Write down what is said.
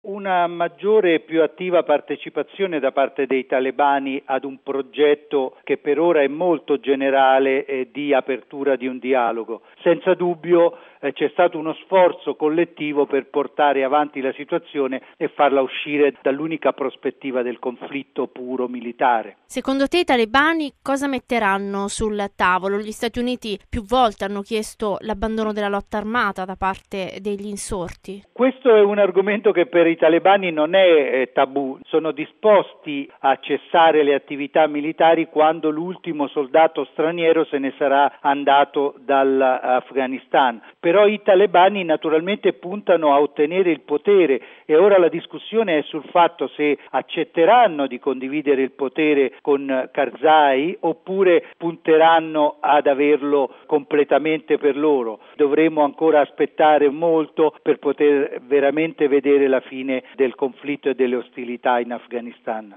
una maggiore e più attiva partecipazione da parte dei talebani ad un progetto che per ora è molto generale di apertura di un dialogo. Senza dubbio c'è stato uno sforzo collettivo per portare avanti la situazione e farla uscire dall'unica prospettiva del conflitto puro militare. Secondo te i talebani cosa metteranno sul tavolo? Gli Stati Uniti più volte hanno chiesto l'abbandono della lotta armata da parte degli insorti. Questo è un argomento che per i talebani non è tabù. Sono disposti a cessare le attività militari quando l'ultimo soldato straniero se ne sarà andato dall'Afghanistan. Però i talebani naturalmente puntano a ottenere il potere e ora la discussione è sul fatto se accetteranno di condividere il potere con Karzai oppure punteranno ad averlo completamente per loro. Dovremo ancora aspettare molto per poter veramente vedere la fine del conflitto e delle ostilità in Afghanistan.